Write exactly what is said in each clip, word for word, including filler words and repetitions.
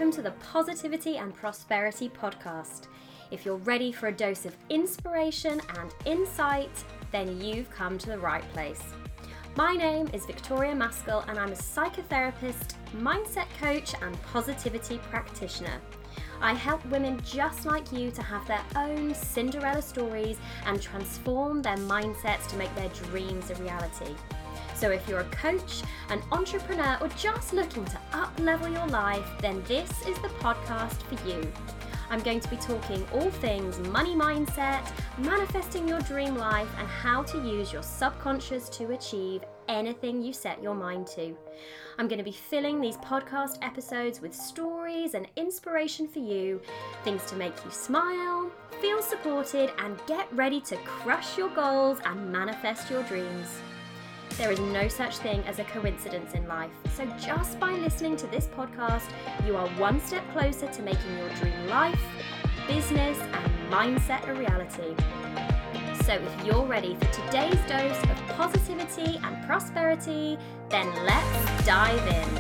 welcome to the Positivity and Prosperity Podcast. If you're ready for a dose of inspiration and insight, then you've come to the right place. My name is Victoria Maskell and I'm a psychotherapist, mindset coach and positivity practitioner. I help women just like you to have their own Cinderella stories and transform their mindsets to make their dreams a reality. So if you're a coach, an entrepreneur, or just looking to up-level your life, then this is the podcast for you. I'm going to be talking all things money mindset, manifesting your dream life, and how to use your subconscious to achieve anything you set your mind to. I'm going to be filling these podcast episodes with stories and inspiration for you, things to make you smile, feel supported, and get ready to crush your goals and manifest your dreams. There is no such thing as a coincidence in life, so just by listening to this podcast, you are one step closer to making your dream life, business, and mindset a reality. So if you're ready for today's dose of positivity and prosperity, then let's dive in.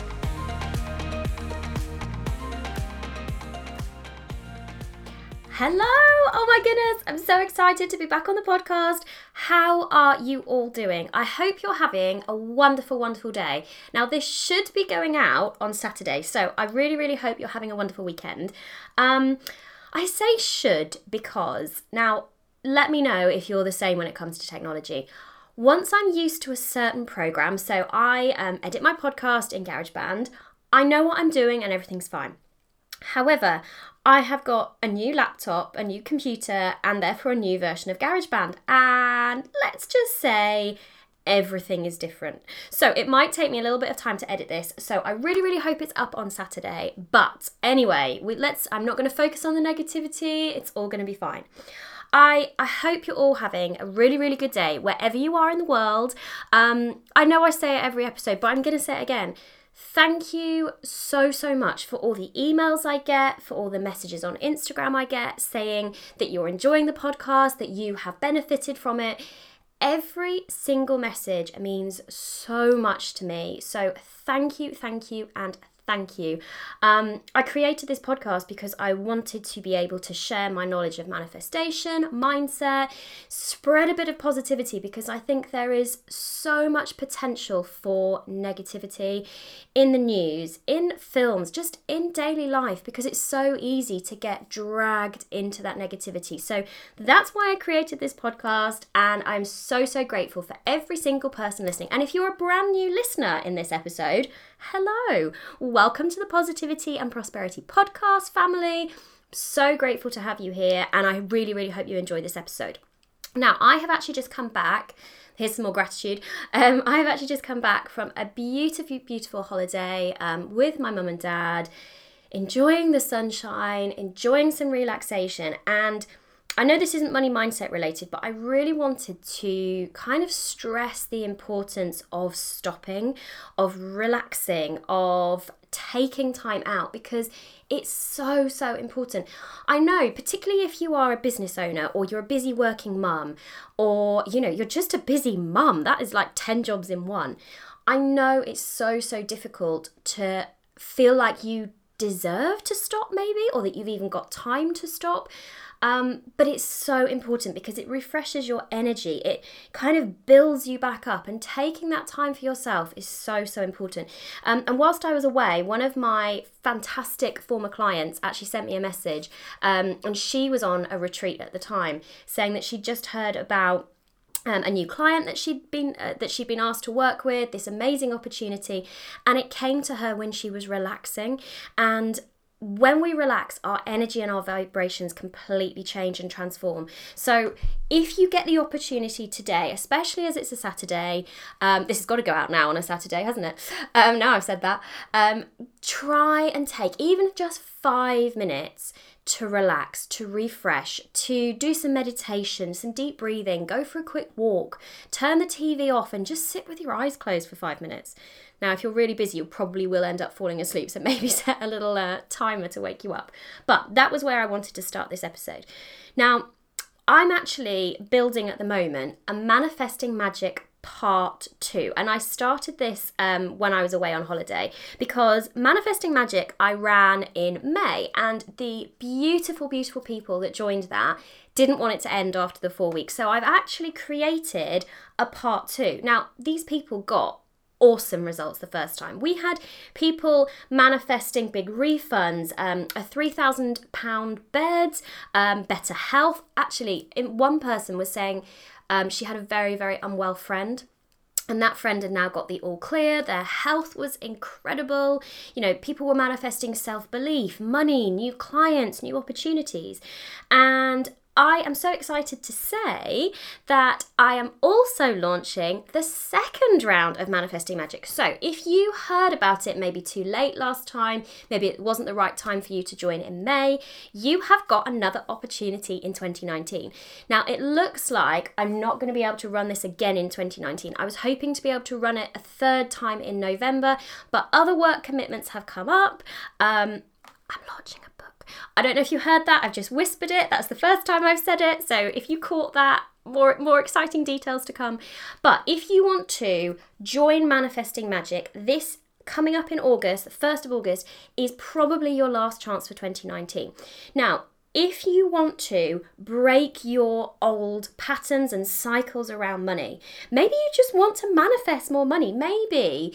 Hello! Oh my goodness, I'm so excited to be back on the podcast. How are you all doing? I hope you're having a wonderful, wonderful day. Now, this should be going out on Saturday, so I really, really hope you're having a wonderful weekend. Um, I say should because, now, let me know if you're the same when it comes to technology. Once I'm used to a certain program, so I um, edit my podcast in GarageBand, I know what I'm doing and everything's fine. However, I have got a new laptop, a new computer, and therefore a new version of GarageBand. And let's just say everything is different. So it might take me a little bit of time to edit this. So I really, really hope it's up on Saturday. But anyway, we, let's. I'm not going to focus on the negativity. It's all going to be fine. I, I hope you're all having a really, really good day wherever you are in the world. Um, I know I say it every episode, but I'm going to say it again. Thank you so, so much for all the emails I get, for all the messages on Instagram I get saying that you're enjoying the podcast, that you have benefited from it. Every single message means so much to me. So thank you, thank you, and thank you. Um, I created this podcast because I wanted to be able to share my knowledge of manifestation, mindset, spread a bit of positivity because I think there is so much potential for negativity in the news, in films, just in daily life because it's so easy to get dragged into that negativity. So that's why I created this podcast and I'm so, so grateful for every single person listening. And if you're a brand new listener in this episode, hello. Welcome to the Positivity and Prosperity Podcast family. So grateful to have you here and I really, really hope you enjoy this episode. Now, I have actually just come back. Here's some more gratitude. Um, I have actually just come back from a beautiful, beautiful holiday um, with my mum and dad, enjoying the sunshine, enjoying some relaxation. And I know this isn't money mindset related, but I really wanted to kind of stress the importance of stopping, of relaxing, of taking time out because it's so, so important. I know, particularly if you are a business owner or you're a busy working mum or, you know, you're just a busy mum, that is like ten jobs in one. I know it's so, so difficult to feel like you deserve to stop maybe, or that you've even got time to stop. Um, but it's so important because it refreshes your energy. It kind of builds you back up and taking that time for yourself is so, so important. Um, and whilst I was away, one of my fantastic former clients actually sent me a message um, and she was on a retreat at the time saying that she'd just heard about Um, a new client that she'd been uh, that she'd been asked to work with, this amazing opportunity, and it came to her when she was relaxing. And when we relax, our energy and our vibrations completely change and transform. So if you get the opportunity today, especially as it's a Saturday, um, this has got to go out now on a Saturday, hasn't it? Um, now I've said that. Um, try and take even just five minutes to relax, to refresh, to do some meditation, some deep breathing, go for a quick walk, turn the T V off and just sit with your eyes closed for five minutes. Now, if you're really busy, you probably will end up falling asleep, so maybe set a little uh, timer to wake you up. But that was where I wanted to start this episode. Now, I'm actually building at the moment a manifesting magic part two. And I started this um, when I was away on holiday, because Manifesting Magic I ran in May, and the beautiful, beautiful people that joined that didn't want it to end after the four weeks. So I've actually created a part two. Now, these people got awesome results the first time. We had people manifesting big refunds, um, a three thousand pound bed, um, better health. Actually, one person was saying um, she had a very, very unwell friend, and that friend had now got the all clear. Their health was incredible. You know, people were manifesting self-belief, money, new clients, new opportunities. And I am so excited to say that I am also launching the second round of Manifesting Magic. So if you heard about it maybe too late last time, maybe it wasn't the right time for you to join in May, you have got another opportunity in twenty nineteen. Now, it looks like I'm not going to be able to run this again in twenty nineteen. I was hoping to be able to run it a third time in November, but other work commitments have come up. Um, I'm launching a book. I don't know if you heard that. I've just whispered it. That's the first time I've said it. So if you caught that, more more exciting details to come. But if you want to join Manifesting Magic, this coming up in August, the first of August, is probably your last chance for twenty nineteen. Now, if you want to break your old patterns and cycles around money, maybe you just want to manifest more money. Maybe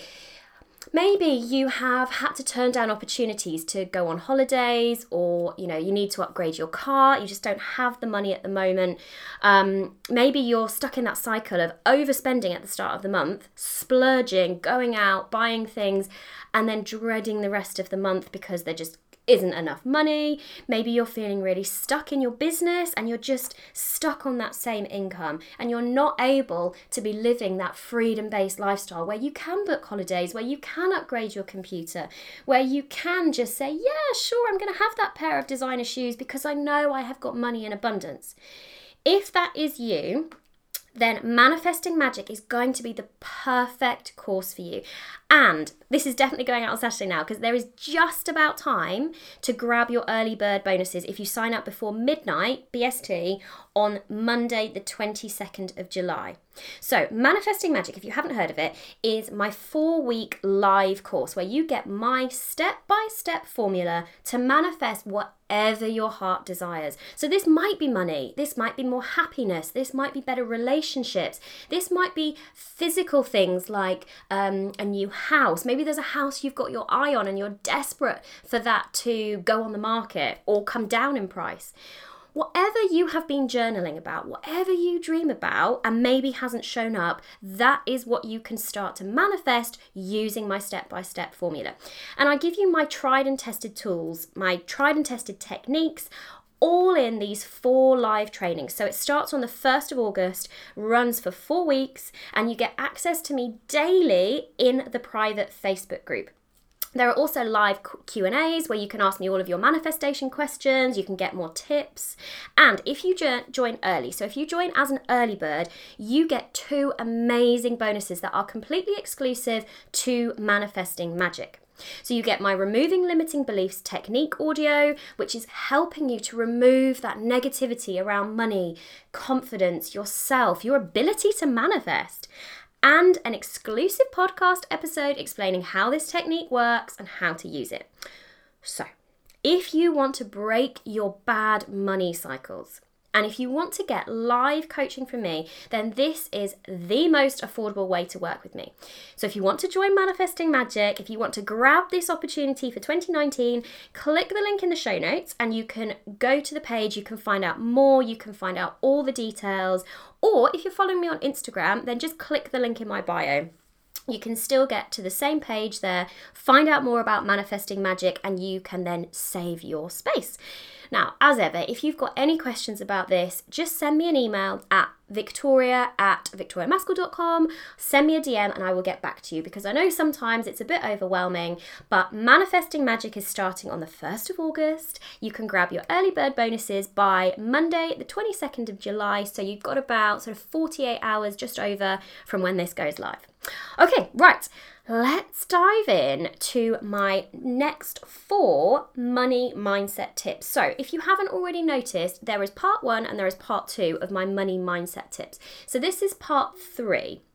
Maybe you have had to turn down opportunities to go on holidays, or, you know, you need to upgrade your car. You just don't have the money at the moment. Um, maybe you're stuck in that cycle of overspending at the start of the month, splurging, going out, buying things, and then dreading the rest of the month because there just isn't enough money. Maybe you're feeling really stuck in your business and you're just stuck on that same income, and you're not able to be living that freedom-based lifestyle where you can book holidays, where you can upgrade your computer, where you can just say, yeah, sure, I'm going to have that pair of designer shoes because I know I have got money in abundance. If that is you, then Manifesting Magic is going to be the perfect course for you. And this is definitely going out on Saturday now, because there is just about time to grab your early bird bonuses if you sign up before midnight B S T on Monday, the twenty-second of July. So Manifesting Magic, if you haven't heard of it, is my four-week live course where you get my step-by-step formula to manifest whatever your heart desires. So this might be money, this might be more happiness, this might be better relationships, this might be physical things like um, a new house. Maybe there's a house you've got your eye on and you're desperate for that to go on the market or come down in price. Whatever you have been journaling about, whatever you dream about and maybe hasn't shown up, that is what you can start to manifest using my step-by-step formula. And I give you my tried and tested tools, my tried and tested techniques, all in these four live trainings. So it starts on the first of August, runs for four weeks, and you get access to me daily in the private Facebook group. There are also live Q and A's where you can ask me all of your manifestation questions, you can get more tips. And if you jo- join early, so if you join as an early bird, you get two amazing bonuses that are completely exclusive to Manifesting Magic. So you get my Removing Limiting Beliefs technique audio, which is helping you to remove that negativity around money, confidence, yourself, your ability to manifest, and an exclusive podcast episode explaining how this technique works and how to use it. So, if you want to break your bad money cycles, and if you want to get live coaching from me, then this is the most affordable way to work with me. So if you want to join Manifesting Magic, if you want to grab this opportunity for twenty nineteen, click the link in the show notes and you can go to the page, you can find out more, you can find out all the details, or if you're following me on Instagram, then just click the link in my bio. You can still get to the same page there, find out more about Manifesting Magic, and you can then save your space. Now, as ever, if you've got any questions about this, just send me an email at victoria at victoria maskell dot com, send me a D M and I will get back to you, because I know sometimes it's a bit overwhelming, but Manifesting Magic is starting on the first of August. You can grab your early bird bonuses by Monday, the twenty-second of July, so you've got about sort of forty-eight hours just over from when this goes live. Okay, right. Let's dive in to my next four money mindset tips. So if you haven't already noticed, there is part one and there is part two of my money mindset tips. So this is part three.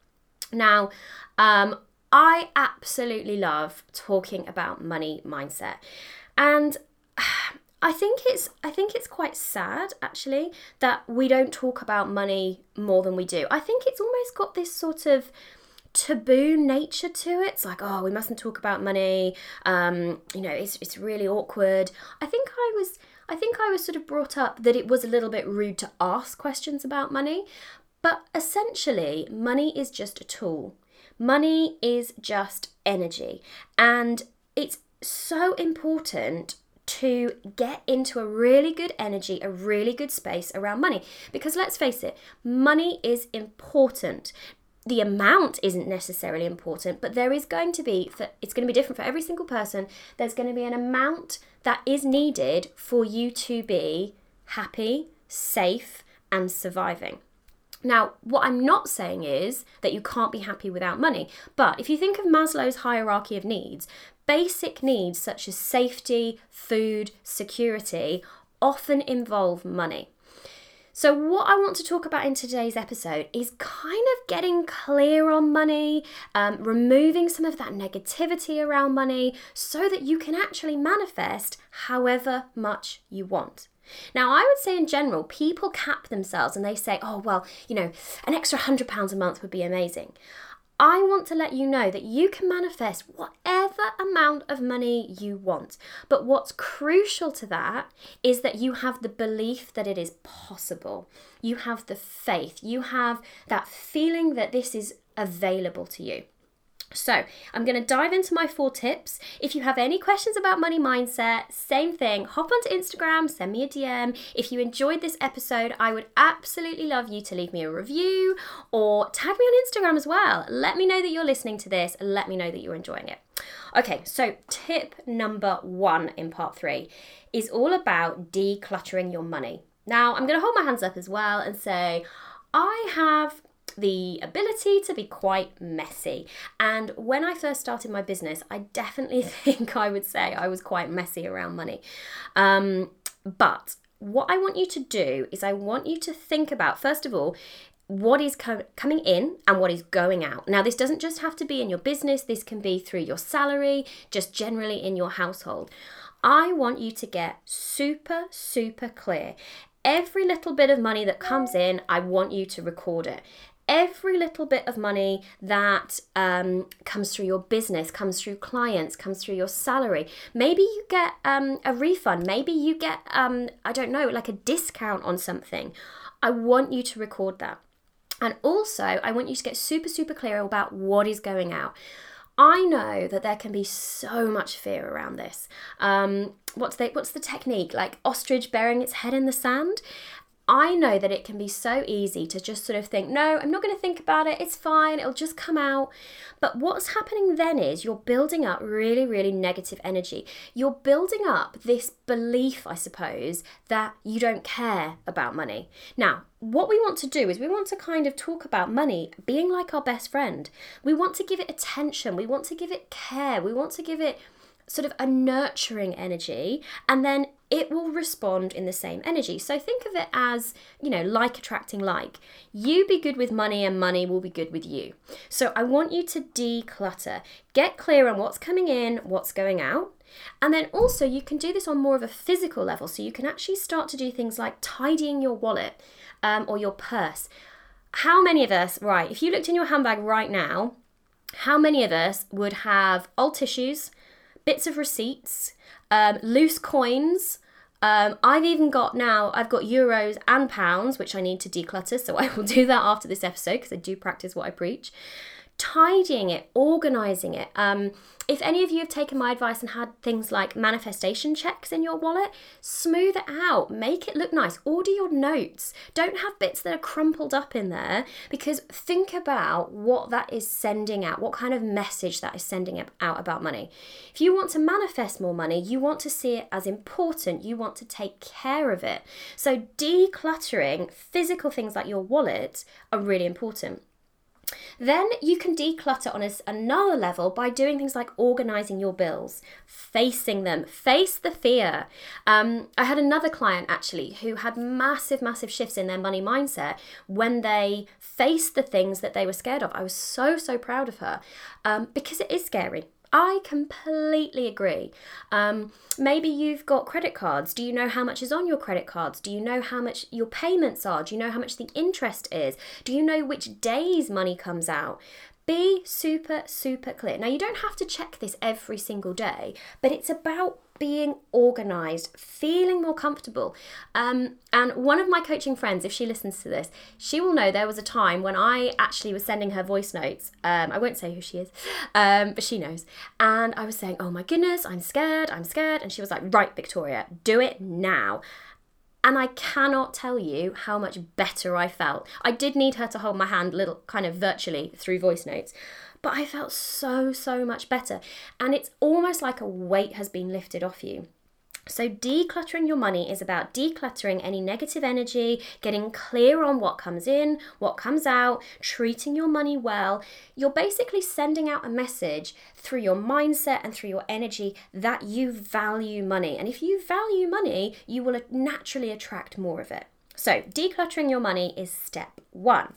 Now, um, I absolutely love talking about money mindset. And I think it's I think it's quite sad actually that we don't talk about money more than we do. I think it's almost got this sort of taboo nature to it. It's like, oh, we mustn't talk about money. Um, you know, it's it's really awkward. I think I was I think I was sort of brought up that it was a little bit rude to ask questions about money. But essentially, money is just a tool. Money is just energy. And it's so important to get into a really good energy, a really good space around money. Because let's face it, money is important. The amount isn't necessarily important, but there is going to be, for, it's going to be different for every single person. There's going to be an amount that is needed for you to be happy, safe, and surviving. Now, what I'm not saying is that you can't be happy without money. But if you think of Maslow's hierarchy of needs, basic needs such as safety, food, security often involve money. So what I want to talk about in today's episode is kind of getting clear on money, um, removing some of that negativity around money so that you can actually manifest however much you want. Now, I would say in general, people cap themselves and they say, oh, well, you know, an extra one hundred pounds a month would be amazing. I want to let you know that you can manifest whatever amount of money you want. But what's crucial to that is that you have the belief that it is possible. You have the faith. You have that feeling that this is available to you. So I'm going to dive into my four tips. If you have any questions about money mindset, same thing, hop onto Instagram, send me a D M. If you enjoyed this episode, I would absolutely love you to leave me a review or tag me on Instagram as well. Let me know that you're listening to this. Let me know that you're enjoying it. Okay, so tip number one in part three is all about decluttering your money. Now, I'm going to hold my hands up as well and say, I have the ability to be quite messy. And when I first started my business, I definitely think I would say I was quite messy around money. Um, but what I want you to do is I want you to think about, first of all, what is co- coming in and what is going out. Now, this doesn't just have to be in your business. This can be through your salary, just generally in your household. I want you to get super, super clear. Every little bit of money that comes in, I want you to record it. Every little bit of money that um, comes through your business, comes through clients, comes through your salary. Maybe you get um, a refund. Maybe you get, um, I don't know, like a discount on something. I want you to record that. And also, I want you to get super, super clear about what is going out. I know that there can be so much fear around this. Um, what's the, what's the technique? Like ostrich burying its head in the sand? I know that it can be so easy to just sort of think, no, I'm not going to think about it. It's fine. It'll just come out. But what's happening then is you're building up really, really negative energy. You're building up this belief, I suppose, that you don't care about money. Now, what we want to do is we want to kind of talk about money being like our best friend. We want to give it attention. We want to give it care. We want to give it sort of a nurturing energy, and then it will respond in the same energy. So think of it as, you know, like attracting like. You be good with money and money will be good with you. So I want you to declutter, get clear on what's coming in, what's going out. And then also you can do this on more of a physical level. So you can actually start to do things like tidying your wallet um, or your purse. How many of us, right, if you looked in your handbag right now, how many of us would have old tissues, bits of receipts, um, loose coins? Um, I've even got now, I've got euros and pounds, which I need to declutter. So I will do that after this episode because I do practice what I preach. Tidying it, organising it. Um, if any of you have taken my advice and had things like manifestation checks in your wallet, smooth it out, make it look nice. Order your notes. Don't have bits that are crumpled up in there, because think about what that is sending out, what kind of message that is sending out about money. If you want to manifest more money, you want to see it as important. You want to take care of it. So decluttering physical things like your wallet are really important. Then you can declutter on a, another level by doing things like organizing your bills, facing them, face the fear. Um, I had another client actually who had massive, massive shifts in their money mindset when they faced the things that they were scared of. I was so, so proud of her um, because it is scary. I completely agree. Um, maybe you've got credit cards. Do you know how much is on your credit cards? Do you know how much your payments are? Do you know how much the interest is? Do you know which days money comes out? Be super, super clear. Now, you don't have to check this every single day, but it's about being organized, feeling more comfortable. Um, and one of my coaching friends, if she listens to this, she will know there was a time when I actually was sending her voice notes. Um, I won't say who she is, um, but she knows. And I was saying, oh my goodness, I'm scared, I'm scared. And she was like, right, Victoria, do it now. And I cannot tell you how much better I felt. I did need her to hold my hand little kind of virtually through voice notes, but I felt so, so much better. And it's almost like a weight has been lifted off you. So decluttering your money is about decluttering any negative energy, getting clear on what comes in, what comes out, treating your money well. You're basically sending out a message through your mindset and through your energy that you value money. And if you value money, you will naturally attract more of it. So decluttering your money is step one.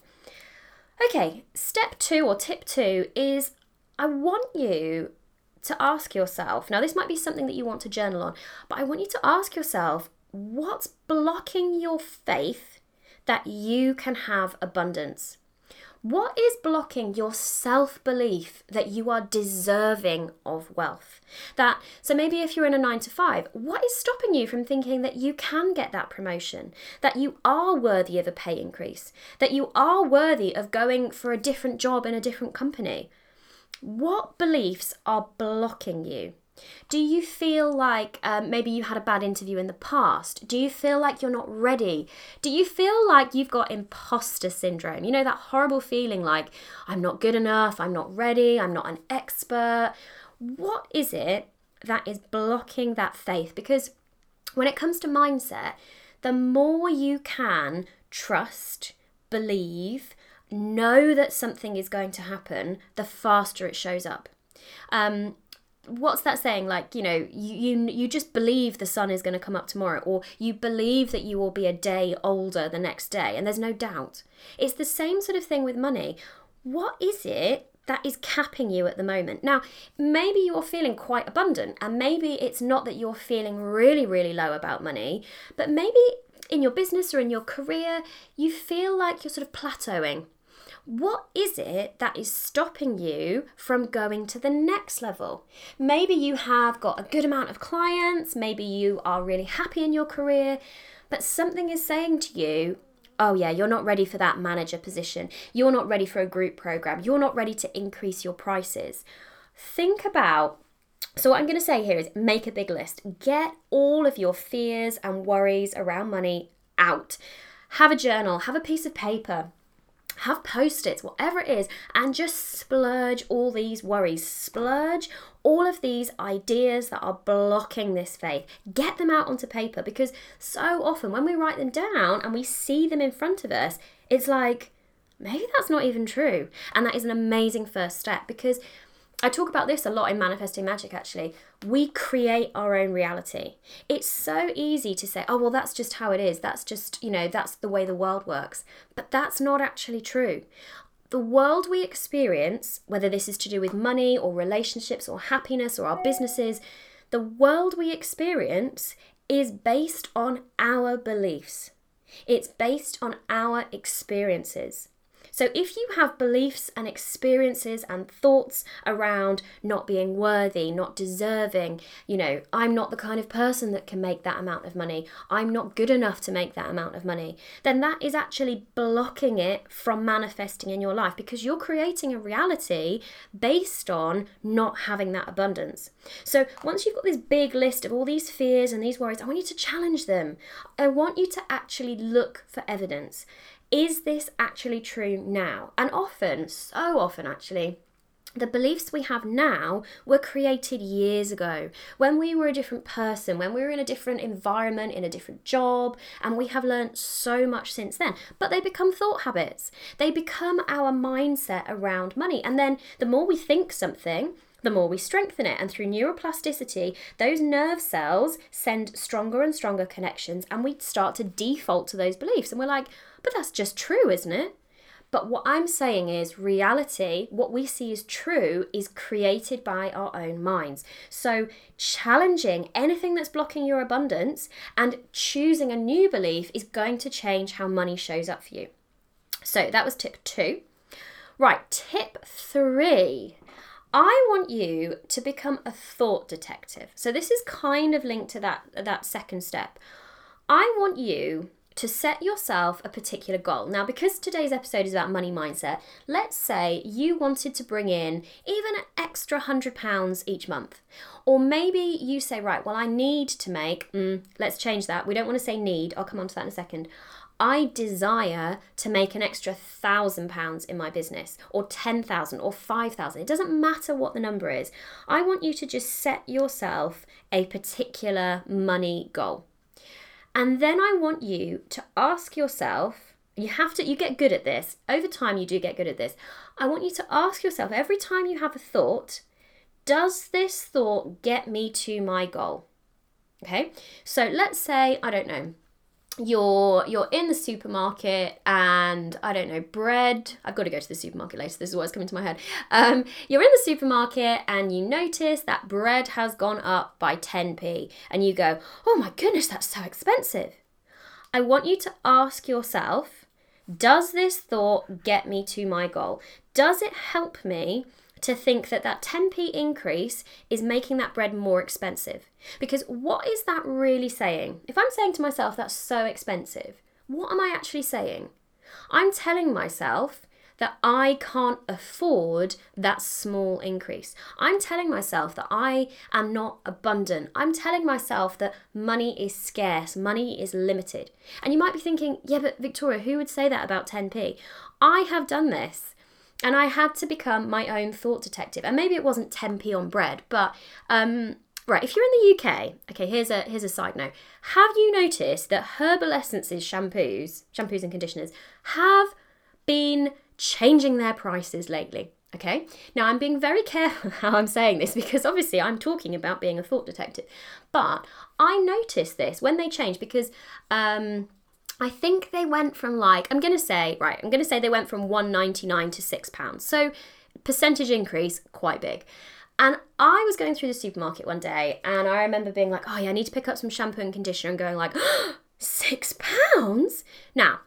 Okay, step two or tip two is I want you to ask yourself, now this might be something that you want to journal on, but I want you to ask yourself, what's blocking your faith that you can have abundance? What is blocking your self-belief that you are deserving of wealth? That, so maybe if you're in a nine to five, what is stopping you from thinking that you can get that promotion, that you are worthy of a pay increase, that you are worthy of going for a different job in a different company? What beliefs are blocking you? Do you feel like um, maybe you had a bad interview in the past? Do you feel like you're not ready? Do you feel like you've got imposter syndrome? You know, that horrible feeling like, I'm not good enough, I'm not ready, I'm not an expert. What is it that is blocking that faith? Because when it comes to mindset, the more you can trust, believe, know that something is going to happen, the faster it shows up. Um, what's that saying? Like, you know, you, you you just believe the sun is going to come up tomorrow, or you believe that you will be a day older the next day, and there's no doubt. It's the same sort of thing with money. What is it that is capping you at the moment? Now, maybe you're feeling quite abundant, and maybe it's not that you're feeling really, really low about money, but maybe in your business or in your career, you feel like you're sort of plateauing. What is it that is stopping you from going to the next level? Maybe you have got a good amount of clients, maybe you are really happy in your career, but something is saying to you, oh yeah, you're not ready for that manager position. You're not ready for a group program. You're not ready to increase your prices. Think about, so what I'm going to say here is make a big list. Get all of your fears and worries around money out. Have a journal, have a piece of paper. Have post-its, whatever it is, and just splurge all these worries. Splurge all of these ideas that are blocking this faith. Get them out onto paper, because so often when we write them down and we see them in front of us, it's like, maybe that's not even true. And that is an amazing first step, because I talk about this a lot in Manifesting Magic, actually. We create our own reality. It's so easy to say, oh, well, that's just how it is. That's just, you know, that's the way the world works. But that's not actually true. The world we experience, whether this is to do with money or relationships or happiness or our businesses, the world we experience is based on our beliefs. It's based on our experiences. So if you have beliefs and experiences and thoughts around not being worthy, not deserving, you know, I'm not the kind of person that can make that amount of money, I'm not good enough to make that amount of money, then that is actually blocking it from manifesting in your life, because you're creating a reality based on not having that abundance. So once you've got this big list of all these fears and these worries, I want you to challenge them. I want you to actually look for evidence. Is this actually true now? And often, so often actually, The beliefs we have now were created years ago when we were a different person, when we were in a different environment, in a different job, and we have learned so much since then. But they become thought habits. They become our mindset around money. And then the more we think something, the more we strengthen it. And through neuroplasticity, those nerve cells send stronger and stronger connections, and we start to default to those beliefs. And we're like, but that's just true, isn't it? But what I'm saying is reality, what we see as true, is created by our own minds. So challenging anything that's blocking your abundance and choosing a new belief is going to change how money shows up for you. So that was tip two. Right, tip three. I want you to become a thought detective. So this is kind of linked to that, that second step. I want you to set yourself a particular goal. Now, because today's episode is about money mindset, let's say you wanted to bring in even an extra one hundred pounds each month. Or maybe you say, right, well, I need to make, mm, let's change that. We don't want to say need. I'll come on to that in a second. I desire to make an extra one thousand pounds in my business, or ten thousand or five thousand. It doesn't matter what the number is. I want you to just set yourself a particular money goal. And then I want you to ask yourself, you have to, you get good at this. Over time, you do get good at this. I want you to ask yourself every time you have a thought, does this thought get me to my goal? Okay. So let's say, I don't know, you're you're in the supermarket and I don't know, bread, I've got to go to the supermarket later, this is what's coming to my head. Um, you're in the supermarket and you notice that bread has gone up by ten p and you go, oh my goodness, that's so expensive. I want you to ask yourself, does this thought get me to my goal? Does it help me to think that that ten p increase is making that bread more expensive? Because what is that really saying? If I'm saying to myself, that's so expensive, what am I actually saying? I'm telling myself that I can't afford that small increase. I'm telling myself that I am not abundant. I'm telling myself that money is scarce, money is limited. And you might be thinking, yeah, but Victoria, who would say that about ten p? I have done this. And I had to become my own thought detective. And maybe it wasn't ten p on bread, but um, right, if you're in the U K, okay, here's a here's a side note. Have you noticed that Herbal Essences shampoos, shampoos and conditioners have been changing their prices lately? Okay, now I'm being very careful how I'm saying this because obviously I'm talking about being a thought detective. But I noticed this when they changed because um, I think they went from like, I'm going to say, right, I'm going to say they went from one ninety-nine to six pounds. So percentage increase, quite big. And I was going through the supermarket one day and I remember being like, oh yeah, I need to pick up some shampoo and conditioner and going like, oh, six pounds? Now,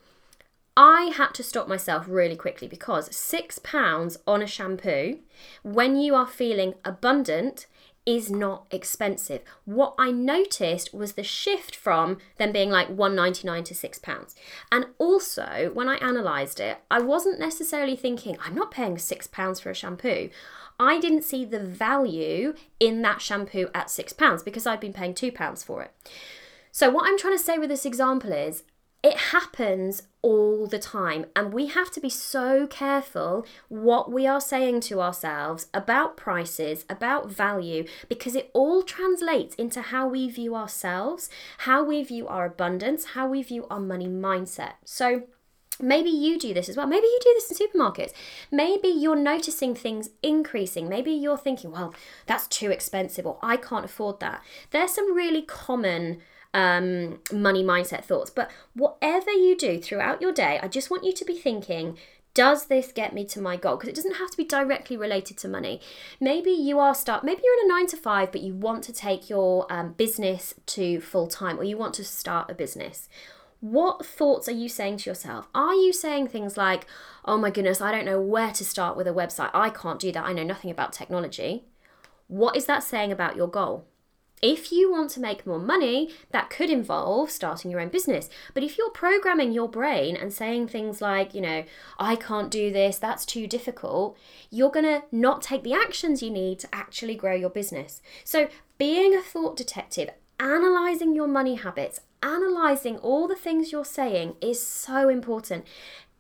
I had to stop myself really quickly because six pounds on a shampoo, when you are feeling abundant, is not expensive. What I noticed was the shift from them being like one ninety-nine to six pounds. And also, when I analysed it, I wasn't necessarily thinking, I'm not paying six pounds for a shampoo. I didn't see the value in that shampoo at six pounds because I'd been paying two pounds for it. So what I'm trying to say with this example is, it happens all the time and we have to be so careful what we are saying to ourselves about prices, about value, because it all translates into how we view ourselves, how we view our abundance, how we view our money mindset. So maybe you do this as well. Maybe you do this in supermarkets. Maybe you're noticing things increasing. Maybe you're thinking, well, that's too expensive or I can't afford that. There's some really common Um, money mindset thoughts. But whatever you do throughout your day, I just want you to be thinking, does this get me to my goal? Because it doesn't have to be directly related to money. Maybe you are start. Maybe you're in a nine to five, but you want to take your um, business to full time, or you want to start a business. What thoughts are you saying to yourself? Are you saying things like, oh my goodness, I don't know where to start with a website. I can't do that. I know nothing about technology. What is that saying about your goal? If you want to make more money, that could involve starting your own business. But if you're programming your brain and saying things like, you know, I can't do this, that's too difficult, you're going to not take the actions you need to actually grow your business. So being a thought detective, analysing your money habits, analysing all the things you're saying is so important.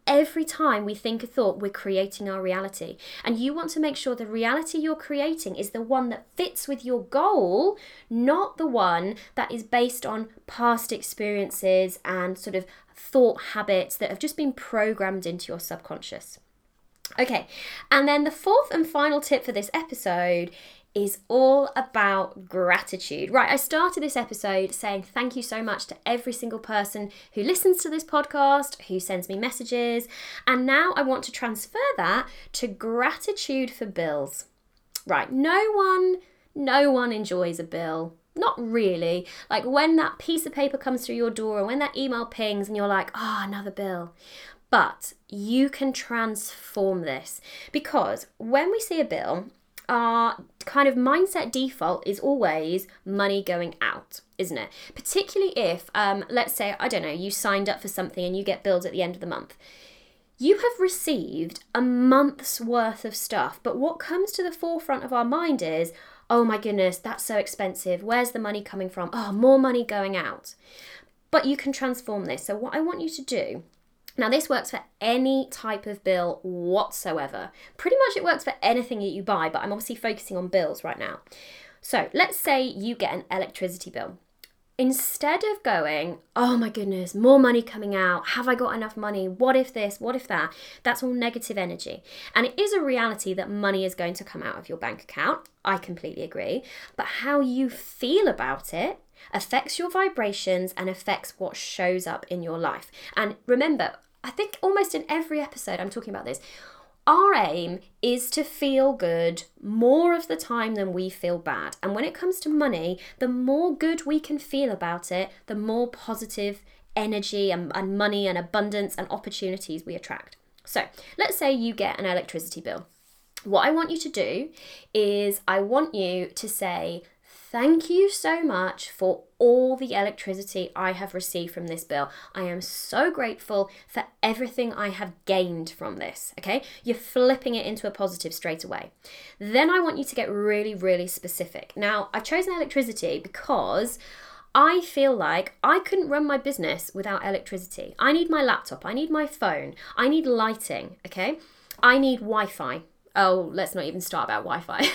every time we think a thought, we're creating our reality. And you want to make sure the reality you're creating is the one that fits with your goal, not the one that is based on past experiences and sort of thought habits that have just been programmed into your subconscious. Okay, and then the fourth and final tip for this episode is all about gratitude. Right, I started this episode saying thank you so much to every single person who listens to this podcast, who sends me messages, and now I want to transfer that to gratitude for bills. Right, no one, no one enjoys a bill. Not really. Like when that piece of paper comes through your door and when that email pings and you're like, oh, another bill. But you can transform this, because when we see a bill, our kind of mindset default is always money going out, isn't it? Particularly if, um, let's say, I don't know, you signed up for something and you get billed at the end of the month. You have received a month's worth of stuff, but what comes to the forefront of our mind is, oh my goodness, that's so expensive. Where's the money coming from? Oh, more money going out. But you can transform this. So what I want you to do, now this works for any type of bill whatsoever. Pretty much it works for anything that you buy, but I'm obviously focusing on bills right now. So let's say you get an electricity bill. Instead of going, oh my goodness, more money coming out, have I got enough money? What if this, what if that? That's all negative energy. And it is a reality that money is going to come out of your bank account. I completely agree. But how you feel about it affects your vibrations and affects what shows up in your life. And remember, I think almost in every episode I'm talking about this, our aim is to feel good more of the time than we feel bad. And when it comes to money, the more good we can feel about it, the more positive energy and, and money and abundance and opportunities we attract. So let's say you get an electricity bill. What I want you to do is I want you to say, thank you so much for all the electricity I have received from this bill. I am so grateful for everything I have gained from this, okay? You're flipping it into a positive straight away. Then I want you to get really, really specific. Now, I've chosen electricity because I feel like I couldn't run my business without electricity. I need my laptop, I need my phone, I need lighting, okay? I need Wi-Fi. Oh, let's not even start about Wi-Fi.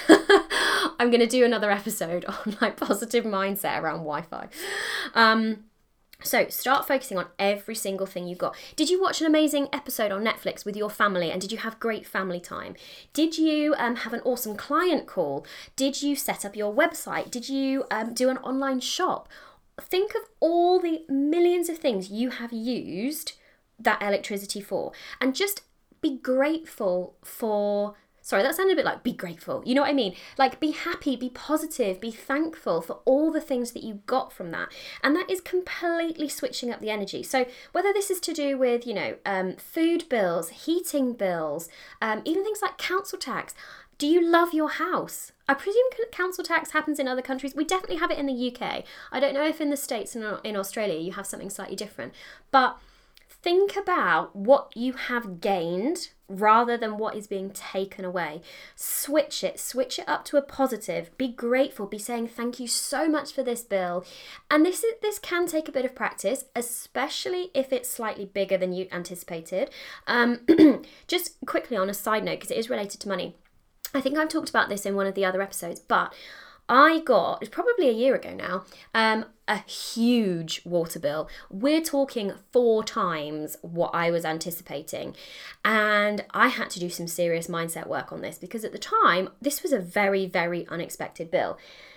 I'm going to do another episode on like positive mindset around Wi-Fi. Um, so start focusing on every single thing you've got. Did you watch an amazing episode on Netflix with your family, and did you have great family time? Did you um, have an awesome client call? Did you set up your website? Did you um, do an online shop? Think of all the millions of things you have used that electricity for, and just be grateful for... Sorry, that sounded a bit like be grateful. You know what I mean? Like be happy, be positive, be thankful for all the things that you got from that. And that is completely switching up the energy. So whether this is to do with, you know, um, food bills, heating bills, um, even things like council tax. Do you love your house? I presume council tax happens in other countries. We definitely have it in the U K. I don't know if in the States and in Australia you have something slightly different. But think about what you have gained rather than what is being taken away. Switch it, switch it up to a positive. Be grateful, be saying thank you so much for this bill. And this is, this can take a bit of practice, especially if it's slightly bigger than you anticipated. Um, just quickly on a side note, because it is related to money. I think I've talked about this in one of the other episodes, but I got, it's probably a year ago now, um, a huge water bill. We're talking four times what I was anticipating. And I had to do some serious mindset work on this because at the time, this was a very, very unexpected bill.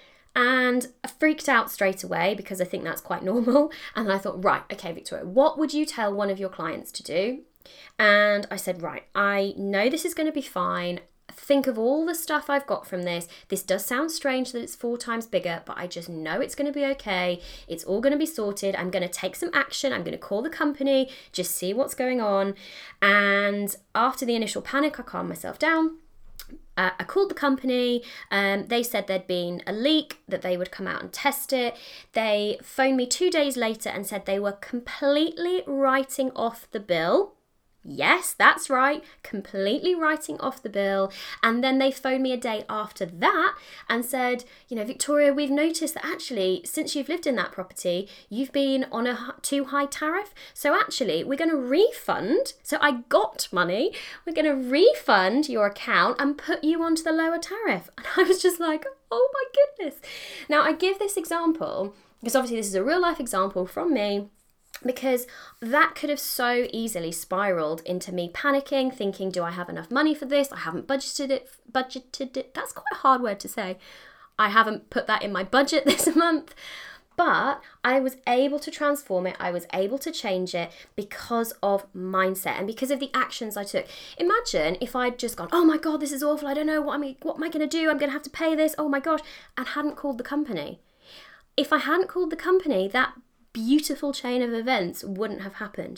And I freaked out straight away because I think that's quite normal. And then I thought, right, okay, Victoria, what would you tell one of your clients to do? And I said, right, I know this is going to be fine. Think of all the stuff I've got from this. This does sound strange that it's four times bigger, but I just know it's going to be okay. It's all going to be sorted. I'm going to take some action. I'm going to call the company, just see what's going on. And after the initial panic, I calmed myself down. Uh, I called the company. Um, they said there'd been a leak, that they would come out and test it. They phoned me two days later and said they were completely writing off the bill. Yes, that's right, completely writing off the bill. And then they phoned me a day after that and said, you know, Victoria, we've noticed that actually since you've lived in that property, you've been on a too high tariff. So actually we're going to refund. So I got money. We're going to refund your account and put you onto the lower tariff. And I was just like, oh my goodness. Now I give this example because obviously this is a real life example from me, because that could have so easily spiraled into me panicking, thinking, do I have enough money for this? I haven't budgeted it, budgeted it. That's quite a hard word to say. I haven't put that in my budget this month. But I was able to transform it. I was able to change it because of mindset and because of the actions I took. Imagine if I'd just gone, oh my God, this is awful. I don't know what am I, what am I going to do? I'm going to have to pay this. Oh my gosh. And hadn't called the company. If I hadn't called the company, that beautiful chain of events wouldn't have happened.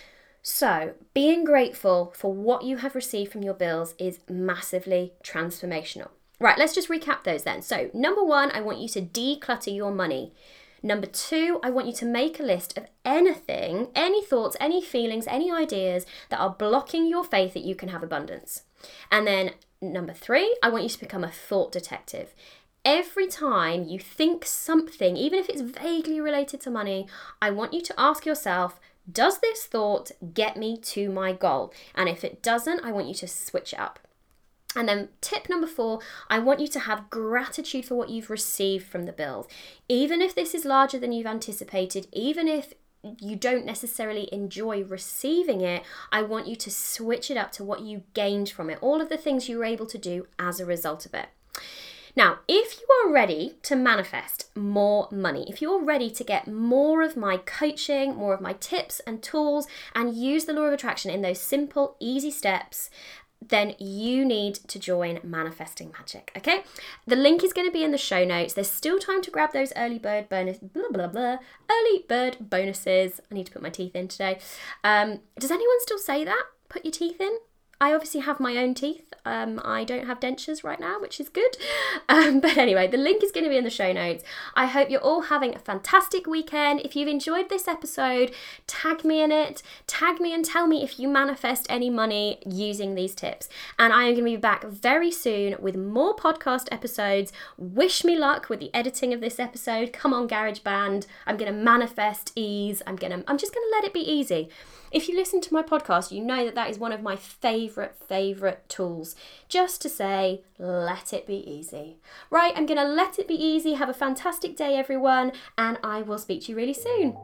So being grateful for what you have received from your bills is massively transformational. Right, let's just recap those then. So number one, I want you to declutter your money. Number two, I want you to make a list of anything, any thoughts, any feelings, any ideas that are blocking your faith that you can have abundance. And then number three, I want you to become a thought detective. Every time you think something, even if it's vaguely related to money, I want you to ask yourself, does this thought get me to my goal? And if it doesn't, I want you to switch it up. And then tip number four, I want you to have gratitude for what you've received from the bills. Even if this is larger than you've anticipated, even if you don't necessarily enjoy receiving it, I want you to switch it up to what you gained from it, all of the things you were able to do as a result of it. Now, if you are ready to manifest more money, if you're ready to get more of my coaching, more of my tips and tools, and use the law of attraction in those simple, easy steps, then you need to join Manifesting Magic, okay? The link is going to be in the show notes. There's still time to grab those early bird bonus, blah, blah, blah, early bird bonuses. I need to put my teeth in today. Um, does anyone still say that? Put your teeth in? I obviously have my own teeth. Um, I don't have dentures right now, which is good. Um, but anyway, the link is going to be in the show notes. I hope you're all having a fantastic weekend. If you've enjoyed this episode, tag me in it. Tag me and tell me if you manifest any money using these tips. And I am going to be back very soon with more podcast episodes. Wish me luck with the editing of this episode. Come on, GarageBand. I'm going to manifest ease. I'm going to, I'm just going to let it be easy. If you listen to my podcast, you know that that is one of my favourite, favourite tools. Just to say, let it be easy. Right, I'm going to let it be easy. Have a fantastic day, everyone, and I will speak to you really soon.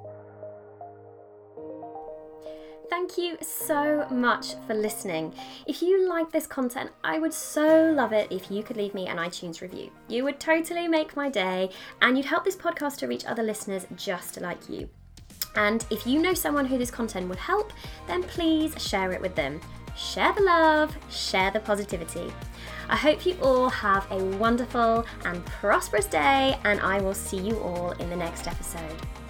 Thank you so much for listening. If you like this content, I would so love it if you could leave me an iTunes review. You would totally make my day, and you'd help this podcast to reach other listeners just like you. And if you know someone who this content would help, then please share it with them. Share the love, share the positivity. I hope you all have a wonderful and prosperous day, and I will see you all in the next episode.